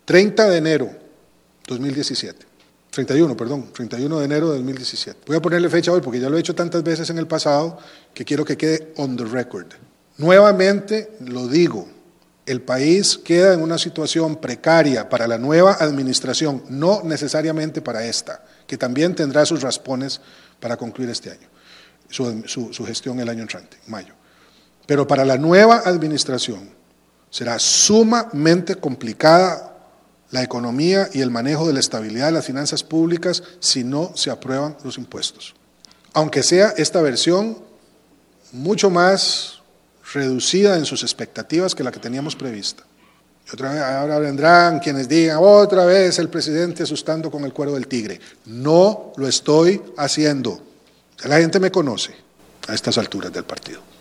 30 de enero 2017. 31 de enero de 2017. Voy a ponerle fecha hoy porque ya lo he hecho tantas veces en el pasado que quiero que quede on the record. Nuevamente lo digo, el país queda en una situación precaria para la nueva administración, no necesariamente para esta, que también tendrá sus raspones para concluir este año, su gestión el año entrante, en mayo. Pero para la nueva administración será sumamente complicada la economía y el manejo de la estabilidad de las finanzas públicas si no se aprueban los impuestos. Aunque sea esta versión mucho más reducida en sus expectativas que la que teníamos prevista. Y otra vez, ahora vendrán quienes digan, otra vez el presidente asustando con el cuero del tigre. No lo estoy haciendo. La gente me conoce a estas alturas del partido.